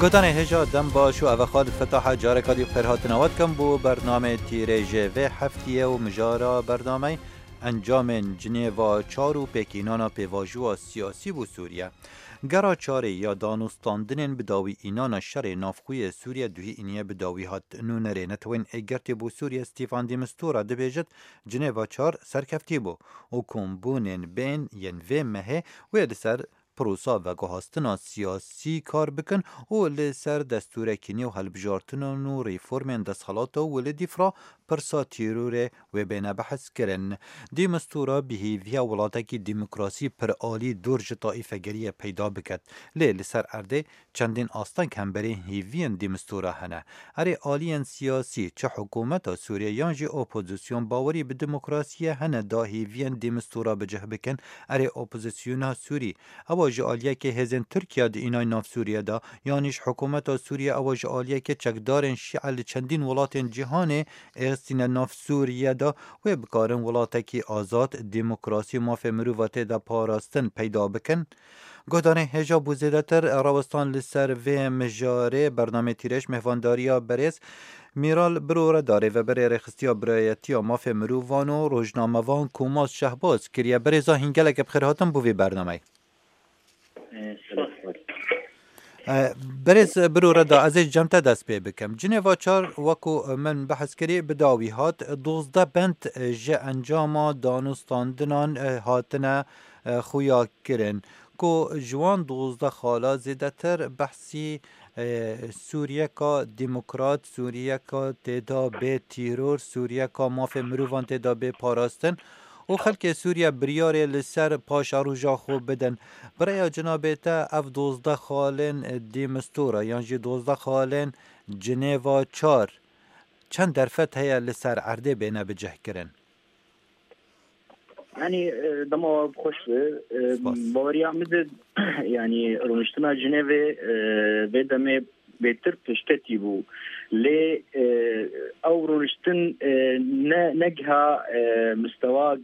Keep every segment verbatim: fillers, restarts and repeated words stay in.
گدان هجا دم باش و اوخاد فتاح جارکادی قرهات نواد کم بو برنامه تیره و هفتیه و مجارا برنامه انجام جنیوا چار و پکینانا پیواجو سیاسی بو سوریه گرا چاره یا دانستاندنین بداوی اینانا شر نافخوی سوریه دوی اینیه بداوی هات نونره نتوین اگرت بو سوریه استیفان دیمستورا دبیجت جنیوا چار سرکفتی بو و کمبونین بین ین و مهه و یدسر پروسا و گهاستنا سیاسی کار بکن و لسر دستور کنی و هلبجارتن و ریفورمین دستخلات و ولدی فرا پرسا تیروره و بین بحث کرن. دی مستورا بهیویا ولاتکی دموکراسی پر آلی درج طائفه گریه پیدا بکد. لی لسر ارده چندین آستان کمبری هیوین دی مستورا هنه. اره آلین سیاسی چه حکومت سوریه یانجی اپوزیسیون باوری به دموکراسی هنه دا هیوین دی مستورا بجه بکن. اره اپوزیسیون سوری اواج آلیه که هزین ترکیه دی اینای ناف سوریه دا یانیش حکومت سوریه اواج آلیه که چکدارن شیعه چندین ولات جهانه اغسطین ناف سوریه دا و بکارن ولاتکی آزاد دموکراسی ماف مروفات دا پاراستن پیدا بکن. گودانه هجا بوزیده تر راوستان لسر و مجاره برنامه تیرش مهوانداریا بریز میرال برو داره و بره رخصتیا برایتیا ماف مروفان و روزنامه‌وان کوماس شهباز کریه بریزا هنگلک بخیرهاتم بوی برنامه برز برو ردا از جمتا دست پی بکم جنیوا چار وکو من بحث کری بداوی هات دوزده بند جه انجاما دانستاندنان هاتنا خویا کرن کو جوان دوزده خالا زیده تر بحثی سوریه کا دموکرات سوریه کا تیدا به تیرور سوریه کا ماف مروفان تیدا به پاراستن و خلک سوریه بریاره لسر پاش روژا خوب بدن برای جنابه تا اف دوزده خالن دیمستورا یعنی دوزده خالن جنیوا چار چند درفت هیا لسر عرده بینه بجه کرن يعني دما خوش باوري عمد يعني رونشتنا جنيف بدمه بهتر تشتتي بو لي او رونشتن نجها مستوى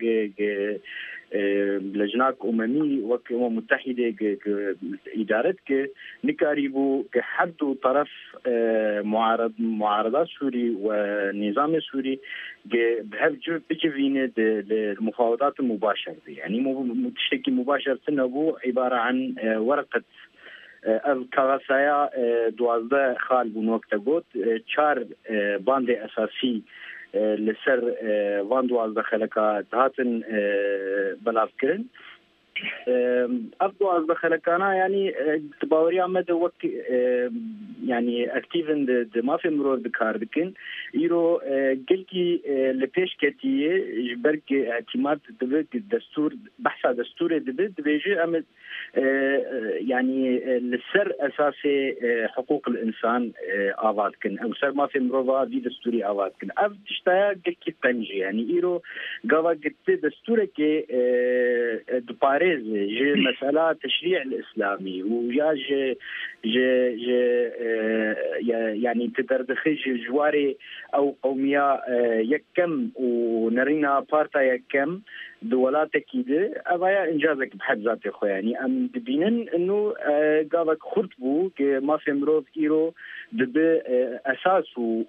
لجناك أممي وكأمم متحدة إدارتك نكاريبو كحد طرف معارض معارضات سوري والنظام السوري بهذا بجفين المفاوضات المباشرة يعني متشكي مباشرة نبو عبارة عن ورقة الكراسايا دوازده خال بون وقت قوت چار باند أساسي لسر وان دوازده خلقا دهاتن بلاف کرن اف دوازده خلقانا يعني تباوري عمد وقت يعني اكتيفن د ما في مرور بكار بكن يرو قلقي لبيش كتيه برك اعتماد دبك الدستور بحث دستور دبك بيجي عمد يعني للسر اساسي حقوق الانسان آباد كن او سر ما في مروفا في دستوري آباد كن اف تشتايا قلقي قنجي يعني يرو قوا قلت دستورك دباريز جي مسألة تشريع الإسلامي ويا جي جي جي يعني تدردخج جواري أو قومية يكم ونرينا بارتا يكم دولات كيده أبايا إنجازك بحد ذاته خو يعني أم دبينن إنه قالك خرطبو ما في مروف إيرو دب أساس و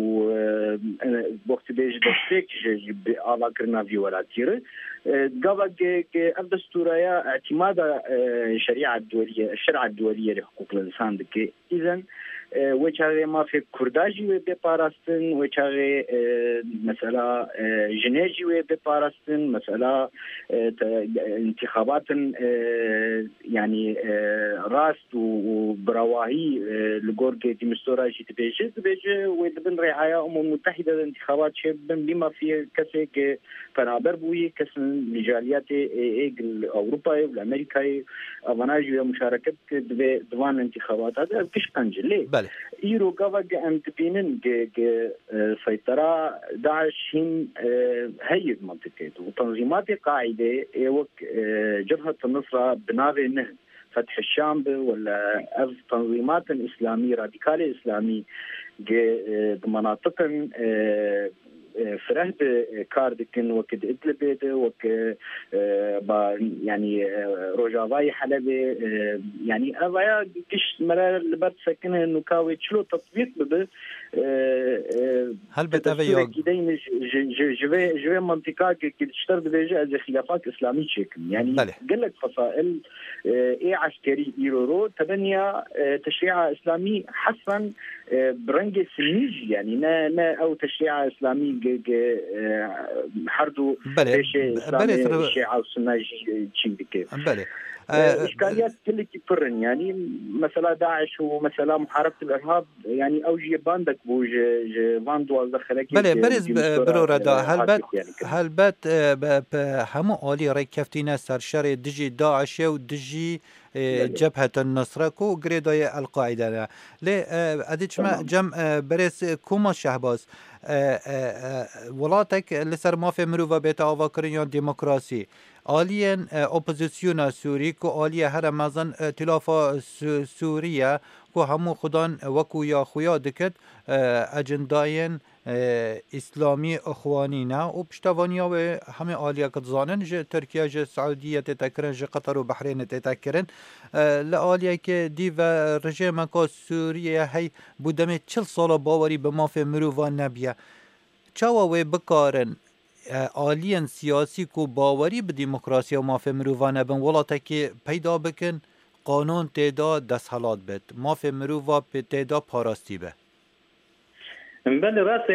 وقت بيج دستك على كرنا في ولا تيره قالك الدستورية اعتماد الشريعة الدولية الشرع الدولية لحقوق الإنسان دك إذن وچاغه ما في كرداجي و بپاراستن وچاغه مسألة جنيجي و بپاراستن مسألة انتخابات يعني راست وبرواهي لغورج ديمستورا جي تبيجي تبيجي ودبن رعاية أمم متحدة انتخابات شبن بما في كسي فرابر بوي كسن لجاليات ايج أوروبا والأمريكا أفناجي ومشاركة دوان انتخابات هذا كش قنجلي إيرو قبل أن تبينن سيطرة داعش هم هي منطقة وتنظيمات قاعدة وك جبهة النصرة بناوي نهب فتح الشام ولا أف تنظيمات إسلامية راديكالية إسلامي بمناطق فرهد كاردكن وكد إدلب وك با يعني روجافاي حلب يعني أبايا كش مرة لبرد سكنه إنه كاوي شلو تطبيق بب هل بتابعي كده جوه جوه منطقة كتشتر بدرجة از خلافات إسلامية شكل يعني قال لك فصائل إيه عسكري إيرورو تبنيا تشريع إسلامي حسن برنج سنيج يعني نا نا أو تشريع إسلامي حردو بله بله الشيعة والسنة شيء كده بله إشكاليات كل كبرن يعني مثلا داعش ومثلا محاربة الإرهاب يعني أوجي باندك بوج فاندو دخلك بله برز برو ردا هل بات هل بات همو آلی رای کفتینا سرشار دجی داعش و دجی جبهة النصرة كو غريداي القاعدة لي اديش ما جم برس كوما شهباز ولاتك لسر ما في مروفا بيتا آواكرين ديمقراسي آليا اپوزيسيونا سوري كو آليا هر مازن تلافا سوريا كو همو خدان وكو يا خويا دكت اجنداين اسلامی اخوانینا و پشتوانیا و همه آلیا کدزانن جه ترکیه جه سعودیه تتکرن جه قطر و بحرین تتکرن لآلیا که دی و رژیم که سوریه هی بودمه چل سال باوری به مافی مروفان نبیه چاوا و بکارن آلیان سیاسی کو باوری به دموکراسی و مافی مروفان نبن ولاتا که پیدا بکن قانون تیدا دست حالات بید مافی مروفا تیدا پاراستی به بله راست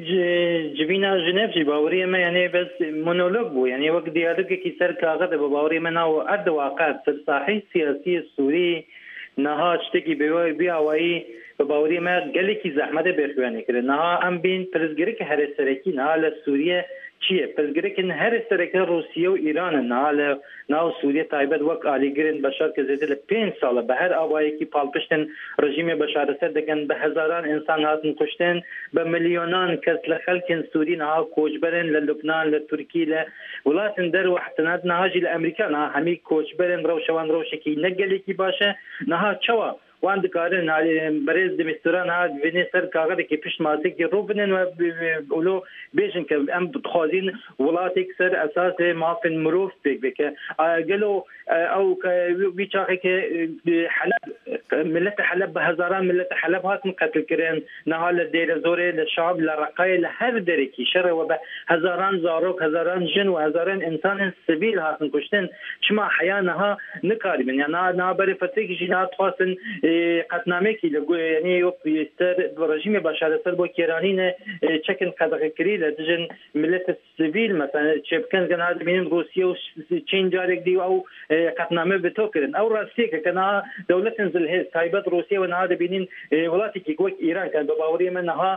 جبینا جنیف جی باوری ما یعنی بس مونولوگ بو یعنی وقت دیالوگی که سر کاغذ با باوری ما ناو ارد واقع سر ساحه سیاسی سوری نها چتکی بیوی بیاوی با باوری ما گلی کی زحمت بخوانی کرد نها ام بین پرزگری که هر سرکی نها لسوریه چیه پرزگری که هر سرکی روسیه و ایران نها ناو سوریه تایبت وقت آلیگرین بشار که زیده لپین ساله به هر آوایی که پالپشتن رژیم بشار اسد دکن به هزاران انسان هاتن کشتن به میلیونان کس لخلکن سوری نها کوچبرن للبنان لترکیه ولاتن در وحتنات نها جی لامریکا نها همی کوچبرن روشوان روشکی نگلی کی باشه نها چوا وان دکارن علی برز دمستران ها بنی سر کاغذ کی پیش ماسه کی روبنن و اولو بیشن که ام بتخوازین ولاتک سر اساس مافن مروف بک بک قالوا او بيشاخي که حلب ملت حلب هزاران ملت حلب هات قتل كرين نهال الدير زوري للشعب للرقاية لهر دريكي شر وب هزاران زاروك هزاران جن وهزاران انسان سبيل هات كشتن شما حيانها نكاري من يعني نا بري فتيك جينا تخاصن قطنامه کی لگو یعنی وقت یستر رژیم بشار اسد با کیرانین چکن قدغه کری لدجن ملت سیویل مثلا چپکن گناه بین روسیه و چین جارک دی او قطنامه به تو کردن او راستی که کنا دولت انزل هز تایبت روسیه و نهاد بینین ولاتی که کوک ایران کن به باوری من نها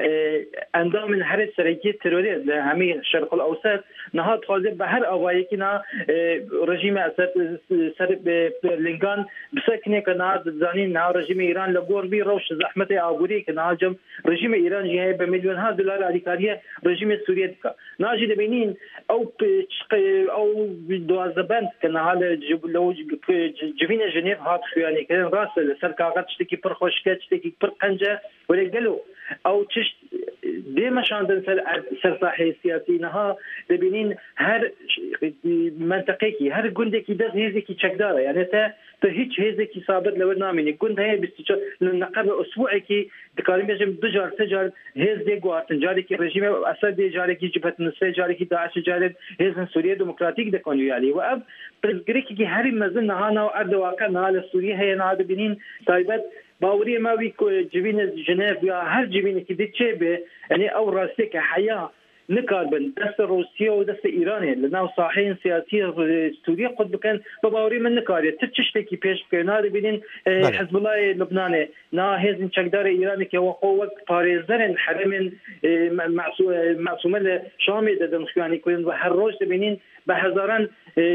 اندام من هر سرکی تروری همه شرق الاوسط نهاد خازه به هر اوایی که نا رژیم اسد سر لنگان بسکنه کنا زانین نا رژیم ایران لگور بی روش زحمت آبوری که نا جم رژیم ایران جه به میلیون ها دلار علیکاریه رژیم سوریه کا ناجی دبینین او او دوازبند کنا حال لو جبین جنیف هات خوانی که راس سر کاغذ شتکی پر خوشکه شتکی پر قنجه ولی گلو او چش دی مشاندن سر سر ساحه سیاسی نها دبینین هر منطقه کی هر گنده کی دز هیزی کی چکداره یعنی تا تا هیچ هیزی کی ثابت لو نامینی گنده هی بیست نقب اسبوعی کی دکاری میشم دو جار سه جار هیز دی گوارتن جاری کی رژیم اسد دی جاری کی جبهه نصره جاری کی داعش جاری هیز سوریه دموکراتیک دکانو یالی و اب پرزگریکی کی هری مزن نهانا و ارد واقع نهال سوریه هی نهاد بینین تایبت باوری ما وی جبین جنیف یا هر جبینی که دی چه به یعنی او راسته که حیا نكاربن دست روسيا ودست ايران لانه صاحين سياسيه سوريا قد كان بباوري من نكاري تشتكي بيش كنا بينين حزب الله اللبناني نا هيزن شقدار ايران كي وقوه باريزرن حرم معصومه شامي ددن خواني كون وهروج بينين بهزاران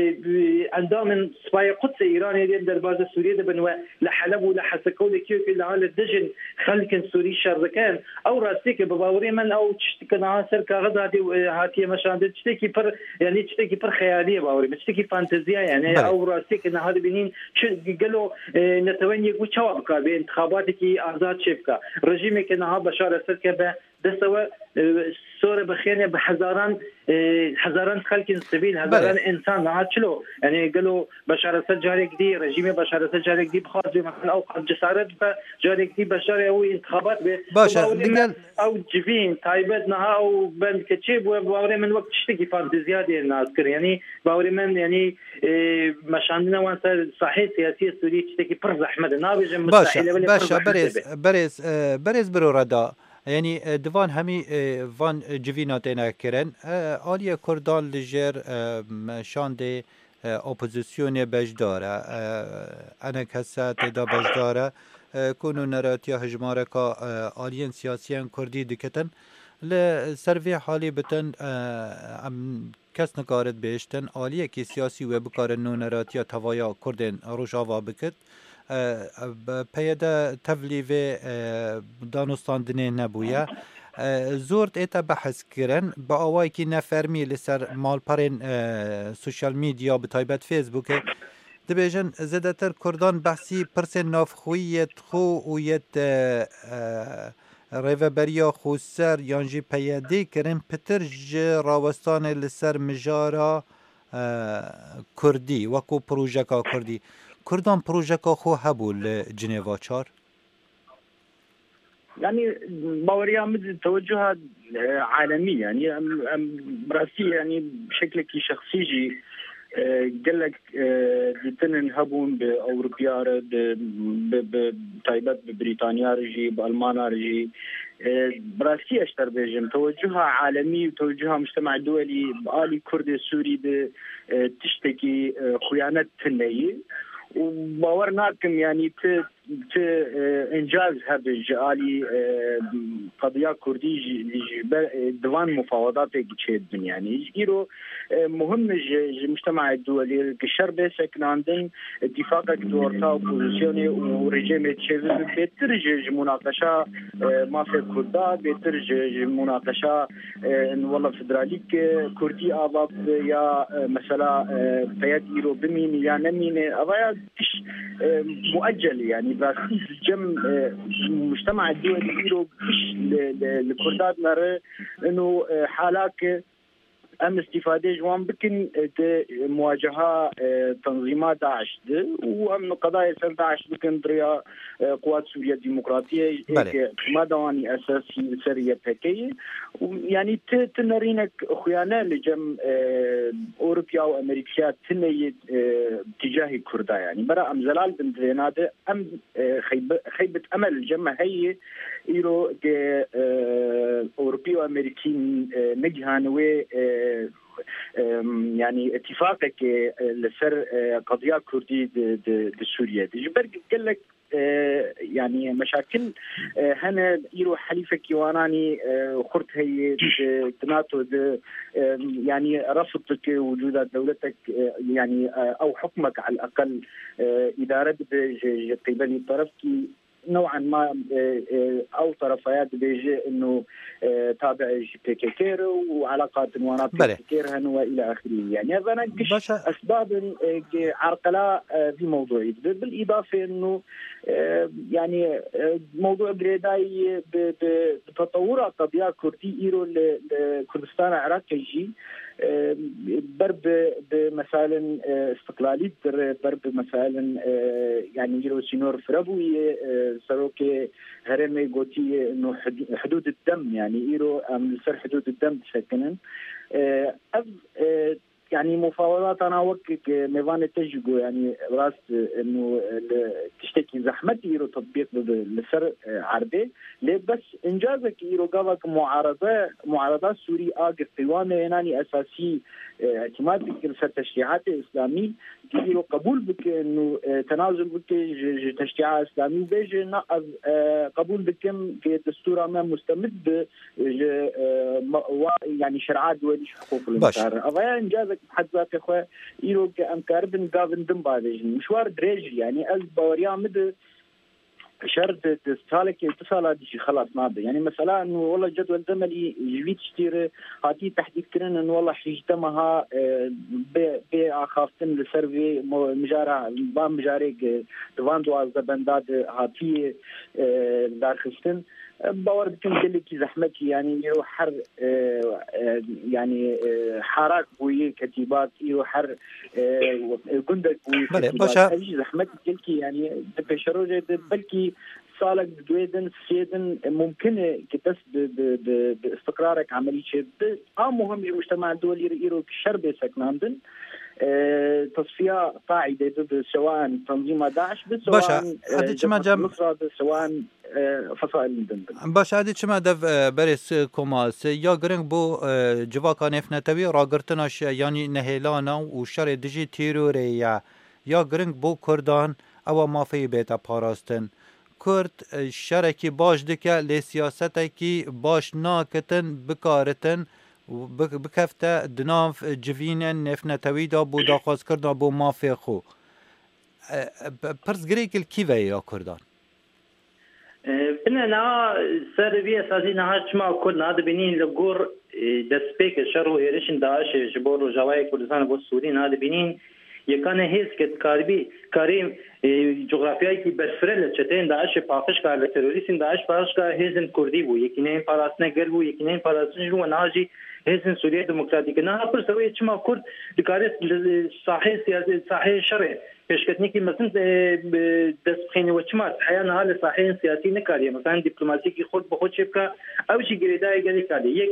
اندام سباي قدس ايران دي درباز سوريا دبن لحلب ولا حسكو لكيو في على الدجن خلك سوري شركان او راسيك بباوري من او تشتكنا سر كغدا هاتي هاتي مشان تشتكي بر يعني تشتكي بر خياليه باوري تشتكي فانتازيا يعني بلي. او راسيك ان هذا بنين قالوا نتواني يقول شواب بين انتخاباتك ازاد شبكه رجيمك انها بشار اسد كبه دسوا صور بخير بحزاران حزاران خلق سبيل هزاران انسان هاد شلو يعني قالوا بشار اسد جاري دي رجيم بشار اسد جاري دي بخاطر مثلا اوقات جسارت جاري دي بشار او انتخابات باشا او جفين تايبتنا او بند كتشيب وباوري من وقت تشتكي فاند زياده الناس يعني باوري من يعني مش عندنا وانت صحيح سياسيه السوريه تشتكي برز احمد نابج مستحيل باشا بريز بريز بريز برو ردا يعني دوان همي وان جویناتینا کرن آلیا کردان لجر شانده اپوزیسیون بجداره انا کسا تدا بجداره کنو نراتیا هجماره که آلیان سیاسیان کردی دکتن لسروی حالی بتن کس نکارد بیشتن آلیه که سیاسی و بکارن نو نراتیا توایا کردن روشاوا بکت پیدا تبلیغ دانستاندنی نبوده زورت ایتا بحث کردن با آوایی که نفرمی لسر مالپرین سوشال میدیا به تایبت فیسبوک دبیجن زده تر کردان بحثی پرس نافخویت خو و یت ریوبریا خوستر یانجی پیاده کردن پتر راوستان لسر مجارا کردی وکو پروژکا کردی کردان پروژکا خو هبول جنیوا چار يعني باوريا مثل توجهات عالمية يعني براسي يعني بشكل شخصي قال لك ديتن هبون بأوروبيا بتايبات ببريطانيا رجي بألمانيا رجي براسي اشتر بيجم توجهها عالمي وتوجهها مجتمع دولي بآلي كرد السوري تشتكي خيانة تنية وباورناكم يعني ت ت انجاز هذا الجالي قضيه كردي دوان مفاوضات جيد يعني يجيرو مهم المجتمع الدولي كشرب سكن عندن اتفاق دورتا اوبوزيسيوني وريجيم تشيف بترج مناقشه ما في كردا بترج مناقشه ان والله فدراليك كردي اباب يا مثلا فيديرو بمين يا نمين ابا مؤجل يعني بس جم المجتمع الدولي يديروا الكردات نرى انه حالات ام استفاده جوان بكن مواجهه تنظيمات داعش وام قضايا سر داعش بكن دريا قوات سوريا الديمقراطيه ما دواني اساسي سريه بكيه يعني تنرينك خيانه لجم اوروبيا وامريكا تني تجاه كردا يعني برا ام زلال بن زيناد ام خيبه امل جمع هي ايرو اوروبي وامريكي نجهانوي يعني اتفاقك لسر قضيه كردي د سوريا جبر قال لك يعني مشاكل هنا يرو حليفه كيواناني خرط هي تناتو يعني رفضك وجود دولتك يعني او حكمك على الاقل اداره قبل الطرف نوعا ما او طرفيات بيجي انه تابع جي بي كي كير وعلاقات نوانات كير والى اخره يعني هذا نقش اسباب عرقله في موضوعي بالاضافه انه يعني موضوع بريداي بتطور قضيه كردي ايرو لكردستان العراق يجي برب بمثلا استقلالية برب مثلا يعني يرو سينور فرابوي سروكي هرمي قوتي انه حدود الدم يعني يرو من سر حدود الدم سكنن أب يعني مفاوضات انا وكك ميفان تجيجو يعني راس انه تشتكي زحمه يرو تطبيق لسر عربي ليه بس انجازك يرو قبك معارضه معارضات سوري اقف قوام يناني اساسي اعتماد بك التشريعات الاسلاميه يرو قبول بك انه تنازل بك تشريعات اسلاميه بيجي نقض قبول بكم في الدستور ما مستمد يعني شرعات دولي حقوق الانسان اضيع انجازك بحد ذاته خو يرو كامكاربن قابن دم بعدين مشوار دريج يعني از باوريا مد شرط تستهلك اتصالات شيء خلاص ناضي يعني مثلا انه والله جدول زمني جويت تشتري هاتي تحديد كرن انه والله حيجتمها بأخافتن لسيرفي مجارة بام مجاريك دواندو از بنداد هاتي دارخستن باور بكم قال لك زحمتي يعني يرو حر يعني حراك بوي كتيبات يرو حر جندك بوي كتيبات هذه زحمتي قال لك يعني بشروجة بلكي صالك دويدن سيدن ممكن كتس باستقرارك عملي شيء آم مهم المجتمع الدولي يرو شربة سكناندن تصفية قاعدة ضد سواء تنظيم داعش سواء جبهة النصرة سواء فصائل الدندن. باش عادي چما دف برس كوماس يا گرنگ بو جواکا نفنتوی راگرتناش یعنی نهیلانا و شر دجی تیروریا یا گرنگ بو کردان او مافی بیتا پاراستن کرد شرکی باش دکه لی سیاسته کی باش ناکتن بکارتن بکفته دناف جوین نفنتوی دا بو داخواست کردن بو مافی خو پرس گریکل کیوه یا کردان بنا نا سربية سازي نهار شما كنا هذا بنين لجور دسبيك الشرو إيرشن داعش جبور وجواي كردستان والسوريين هذا بنين يكان هيس كت كاربي كريم جغرافياي كي برفرل شتين داعش باقش كار تيروريستين داعش باقش كار هيزن كردي بو يكينين باراسنا قلبو يكينين باراسنا جو ناجي هيزن سوريا ديمقراطية نها پر سوي شما كرد دكارت صحيح سياسي صحيح شرعي پێشکەوتنێکی مەسن دەستبخێنەوە چمات حیانە لە ساحەیە سیاسی نەکاریە مثلا دیپلۆماسیێکی خۆت بە خۆت چێ بکە ئەوشی گرێدایە گەلێک کاریە یەک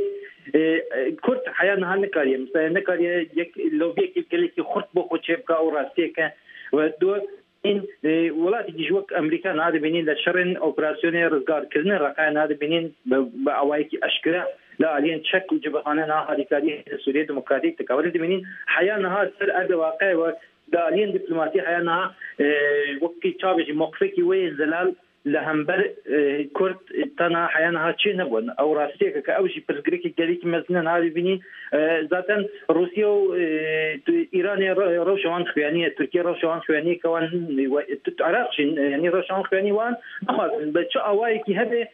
کورد حیانە نەکاریە مثلا نەکاریە یەک لۆبیەکی گەلێکی خورد بۆ خۆت چێ بکە ئەو ڕاستیەکە و دووە این وڵاتێکی وەک ئەمریکا نادەبینین لە شەڕێن ئۆپراسیۆنی ڕزگارکردنە ڕقای نادەبینین بە ئەوایەکی ئەشکرا لا علينا تشك وجبهانا هذه سوريا ديمقراطية تكاول دمين حيانا سر هذا واقع ودالين دبلوماسية حيانا وقت تشابج موقفك وين زلال لهمبر كرد تنا حيانا هاتشي نبون أو راسية كأوجي برجريك جريك مزنان هذه بنين ذاتن روسيا إيران روشوان خوانية تركيا روشوان خوانية كوان تعرفش يعني روشوان خوانية وان أما بتشو أوايكي هذا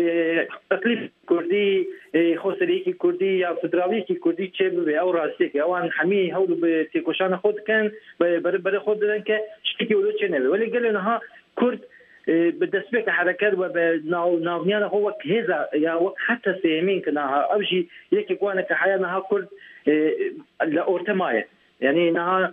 تكليف كردي خسريكي كردي يا فدراليكي كردي تشيب أو راسية كوان حمي هولو بتيكوشان خود كان بر بر خود لانك شتكي ولو تشنبه ولا قالوا إنها كرد بالنسبة حركات وبناونيانا هو كهذا يا وقت حتى سيمين كنا أوجي يك يكون كحيانا كرد لأورتماية يعني نها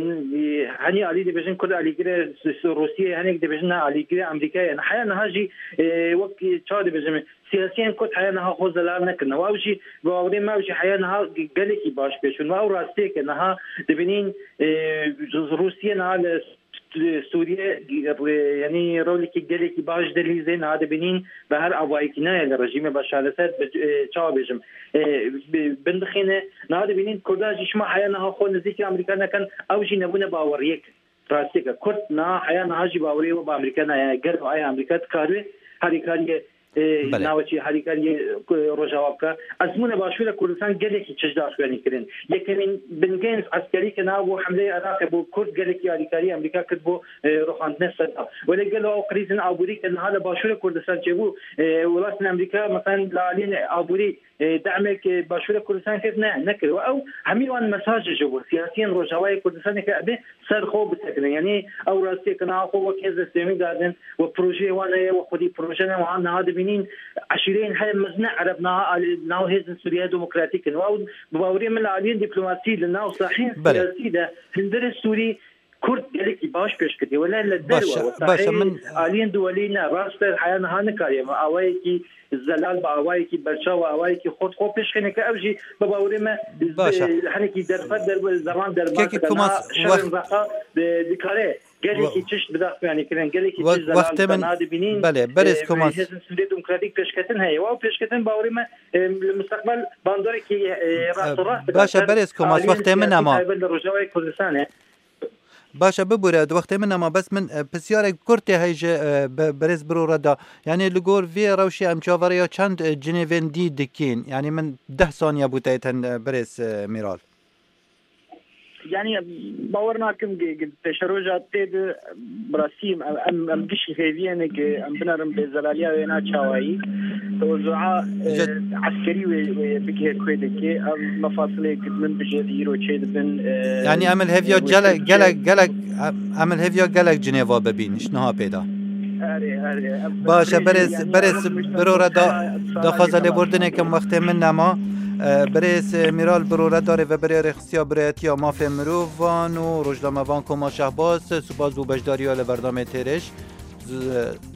هني علي دبجن كل علي كده روسيا هني دبجنا علي كده أمريكا يعني حيانا هاجي وقت شاد دبجن سياسيا كنت حيانا خوز لارنا كنا واوجي باوري ما وجي حيانا قالك باش بيشون ما وراسيك كنا دبنين روسيا نال سوريا يعني رولك جالك باش دليزين هذا بنين بهر عوايكنا الرجيم بشار الأسد بتشابجم بندخينه هذا بنين كرداج شما حيانا خو نزيك أمريكانا كان أوجي نبونا باوريك راسيك كردنا حيانا هاجي باوري وبأمريكانا يعني قالوا أي أمريكا تكاري هذه كاري ناوچی هریکاری روجاوابکا ازمونه باشوره کردستان گلکی چجدار خوانی کردن یکمین بنگنز عسکری که ناو حمله عراق بو کرد گلکی هریکاری امریکا کرد بو روخاندن صدا ولی گلو او قریزن آبوری که هذا باشوره کردستان جبو ولات امریکا مثلا لالین آبوری دعمك باشوره کردستان کرد نه نکرد او همیوان مساج جبو سیاسیین روجاوای کردستان که ابه سر خوب بتکنن یعنی او راستی که ناو خو وکیز سیمی دادن و پروژه وانه و خودی پروژه وان هذا بنين عشرين هاي مزنع عربنا ناو هيزن سوريا ديمقراطيك ناو بباوري من العاليين دبلوماسي لناو صحيح سياسي ده هندر السوري كرد قالك باش بيش كدي ولا للدروة باشا من عاليين دولينا راستر حيانا هانكاريا ما أوايكي الزلال بأوايكي برشاوة أوايكي خود خود بيش خنك أوجي بباوري ما حنكي درفت در زمان در ما شرم رقا بكاري قالك تشت بدأ يعني كلام قالك تشت زلال هذا بنين بله بريس كوماس هذا سوريا ديمقراطيك بيش كتن هاي واو بيش كتن باوري ما المستقبل باندوري كي راس راس باشا بريس كوماس وقت من أما الرجاوي كردستان باشا ببورد وقت من أما بس من بسيارة كرتي هيج بريز برو ردا يعني لجور في روشي أم شافريا چند جنيفين دي دكين يعني من ده ثانية بوتايتن بريز ميرال يعني باورنا كم تشروجات تد براسيم ام ام دش خيفينك ام بنرم بزلاليا وينا تشاوي توزع عسكري وبكير كويدك مفاصلك من بجديرو تشيد بن يعني عمل هيفيو جلك جلك جلك عمل هيفيو جلك جنيفا ببين شنو ها بيدا باشه برس برس برو دا دخواست لبردنه کم وقت من نما برس میرال برو داره و بری رخصیا برایتیا ماف مروفان و روزنامه وان کما شهباز سپاس بو بجداری ال برنامه ترش